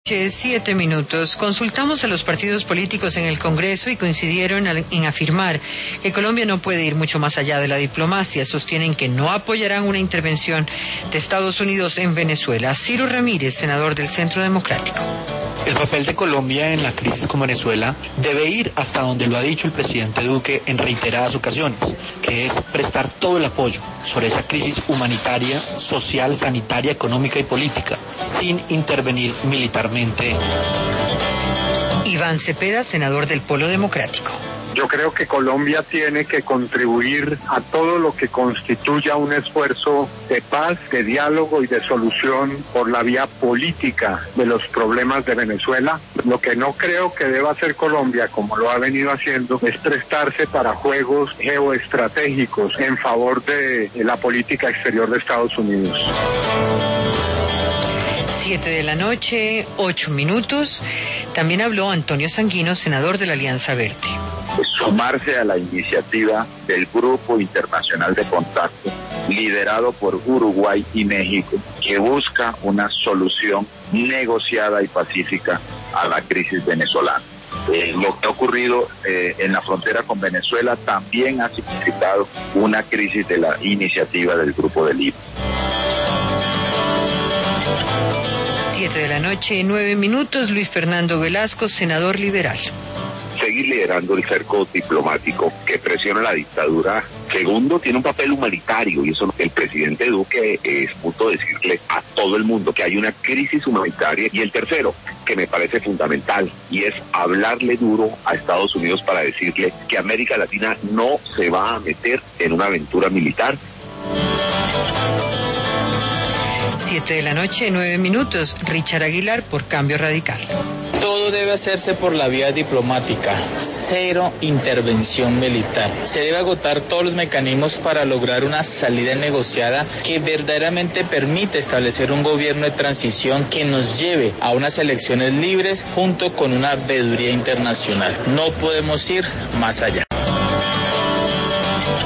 7 minutos. Consultamos a los partidos políticos en el Congreso y coincidieron en afirmar que Colombia no puede ir mucho más allá de la diplomacia. Sostienen que no apoyarán una intervención de Estados Unidos en Venezuela. Ciro Ramírez, senador del Centro Democrático. El papel de Colombia en la crisis con Venezuela debe ir hasta donde lo ha dicho el presidente Duque en reiteradas ocasiones, que es prestar todo el apoyo sobre esa crisis humanitaria, social, sanitaria, económica y política, sin intervenir militarmente. Iván Cepeda, senador del Polo Democrático. Yo creo que Colombia tiene que contribuir a todo lo que constituya un esfuerzo de paz, de diálogo y de solución por la vía política de los problemas de Venezuela. Lo que no creo que deba hacer Colombia, como lo ha venido haciendo, es prestarse para juegos geoestratégicos en favor de la política exterior de Estados Unidos. 7 p.m, 8 minutos. También habló Antonio Sanguino, senador de la Alianza Verde. Sumarse a la iniciativa del Grupo Internacional de Contacto, liderado por Uruguay y México, que busca una solución negociada y pacífica a la crisis venezolana. Lo que ha ocurrido en la frontera con Venezuela también ha significado una crisis de la iniciativa del Grupo de Lima. 7 p.m, 9 minutos. Luis Fernando Velasco, senador liberal. Seguir liderando el cerco diplomático que presiona la dictadura. Segundo, tiene un papel humanitario, y eso es lo que el presidente Duque es punto de decirle a todo el mundo, que hay una crisis humanitaria. Y el tercero, que me parece fundamental, y es hablarle duro a Estados Unidos para decirle que América Latina no se va a meter en una aventura militar. 7 p.m, 9 minutos. Richard Aguilar, por Cambio Radical. Todo debe hacerse por la vía diplomática, cero intervención militar. Se debe agotar todos los mecanismos para lograr una salida negociada que verdaderamente permita establecer un gobierno de transición que nos lleve a unas elecciones libres junto con una veeduría internacional. No podemos ir más allá.